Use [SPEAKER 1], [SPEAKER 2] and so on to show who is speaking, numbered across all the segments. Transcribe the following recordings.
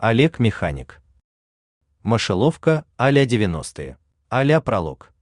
[SPEAKER 1] Олег Механик. Мышеловка а-ля 90-е. А-ля пролог.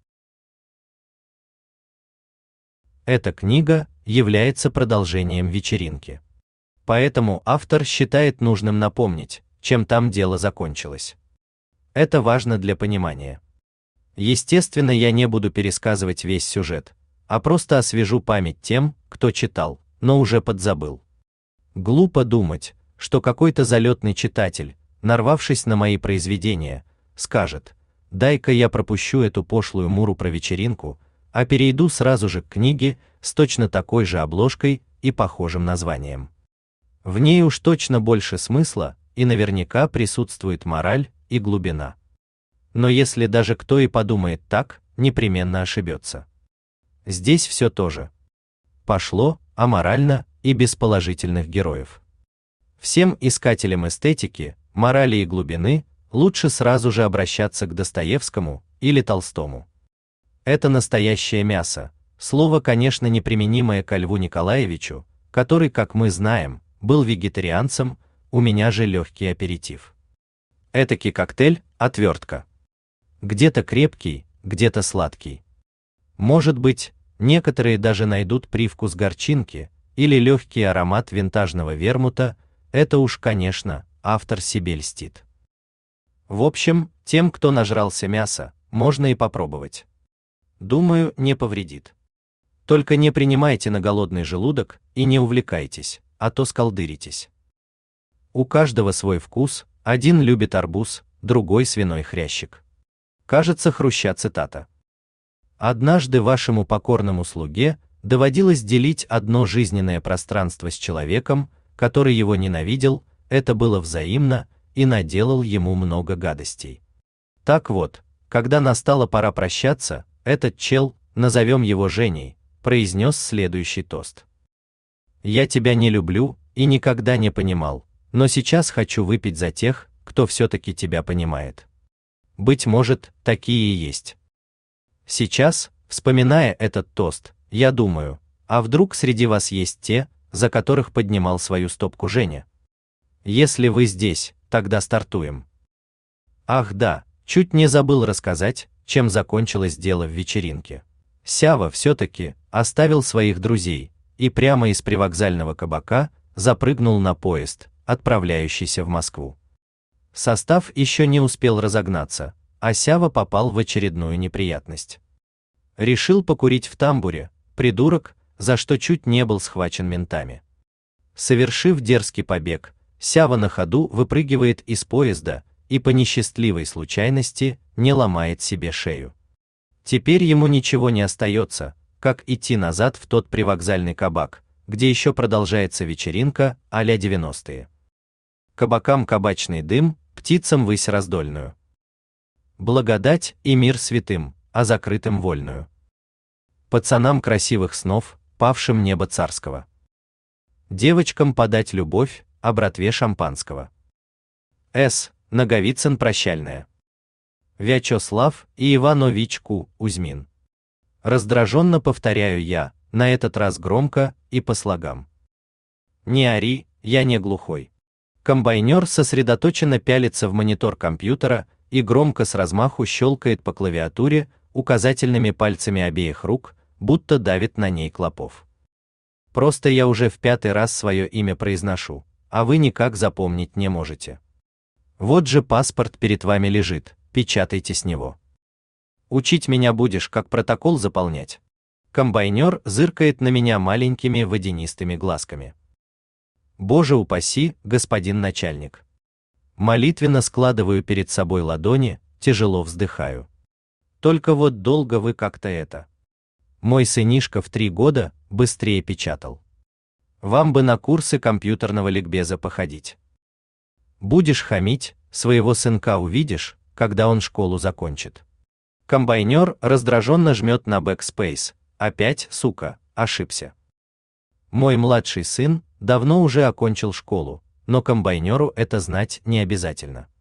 [SPEAKER 1] Эта книга является продолжением вечеринки. Поэтому автор считает нужным напомнить, чем там дело закончилось. Это важно для понимания. Естественно, я не буду пересказывать весь сюжет, а просто освежу память тем, кто читал, но уже подзабыл. Глупо думать, что какой-то залетный читатель, нарвавшись на мои произведения, скажет: «Дай-ка я пропущу эту пошлую муру про вечеринку, а перейду сразу же к книге с точно такой же обложкой и похожим названием». В ней уж точно больше смысла, и наверняка присутствует мораль и глубина. Но если даже кто и подумает так, непременно ошибется. Здесь все то же. Пошло, аморально и без положительных героев. Всем искателям эстетики, морали и глубины лучше сразу же обращаться к Достоевскому или Толстому. Это настоящее мясо, слово, конечно, неприменимое ко Льву Николаевичу, который, как мы знаем, был вегетарианцем, у меня же легкий аперитив. Этакий коктейль, отвертка. Где-то крепкий, где-то сладкий. Может быть, некоторые даже найдут привкус горчинки или легкий аромат винтажного вермута, это уж, конечно, автор себе льстит. В общем, тем, кто нажрался мяса, можно и попробовать. Думаю, не повредит. Только не принимайте на голодный желудок и не увлекайтесь, а то сколдыритесь. У каждого свой вкус, один любит арбуз, другой свиной хрящик. Кажется, Хруща цитата. Однажды вашему покорному слуге доводилось делить одно жизненное пространство с человеком, который его ненавидел, это было взаимно, и наделал ему много гадостей. Так вот, когда настала пора прощаться, этот чел, назовем его Женей, произнес следующий тост. «Я тебя не люблю и никогда не понимал, но сейчас хочу выпить за тех, кто все-таки тебя понимает». Быть может, такие и есть. Сейчас, вспоминая этот тост, я думаю, а вдруг среди вас есть те, за которых поднимал свою стопку Женя? Если вы здесь, тогда стартуем. Ах да, чуть не забыл рассказать, чем закончилось дело в вечеринке. Сява все-таки оставил своих друзей и прямо из привокзального кабака запрыгнул на поезд, отправляющийся в Москву. Состав еще не успел разогнаться, а Сява попал в очередную неприятность. Решил покурить в тамбуре, придурок, за что чуть не был схвачен ментами. Совершив дерзкий побег, Сява на ходу выпрыгивает из поезда и по несчастливой случайности не ломает себе шею. Теперь ему ничего не остается, как идти назад в тот привокзальный кабак, где еще продолжается вечеринка а-ля 90-е. Кабакам кабачный дым, птицам высь раздольную. Благодать и мир святым, а закрытым вольную. Пацанам красивых снов, павшим небо царского. Девочкам подать любовь, а братве шампанского. С. Наговицын прощальная. Вячеслав и Иванович Кузьмин. Раздраженно повторяю я, на этот раз громко и по слогам. Не ори, я не глухой. Комбайнер сосредоточенно пялится в монитор компьютера и громко с размаху щелкает по клавиатуре указательными пальцами обеих рук, будто давит на ней клопов. Просто я уже в 5-й раз свое имя произношу, а вы никак запомнить не можете. Вот же паспорт перед вами лежит, печатайте с него. Учить меня будешь, как протокол заполнять? Комбайнер зыркает на меня маленькими водянистыми глазками. Боже упаси, господин начальник. Молитвенно складываю перед собой ладони, тяжело вздыхаю. Только вот долго вы как-то это. Мой сынишка в 3 года быстрее печатал. Вам бы на курсы компьютерного ликбеза походить. Будешь хамить, своего сынка увидишь, когда он школу закончит. Комбайнер раздраженно жмет на бэкспейс. Опять, сука, ошибся. Мой младший сын давно уже окончил школу, но комбайнеру это знать не обязательно.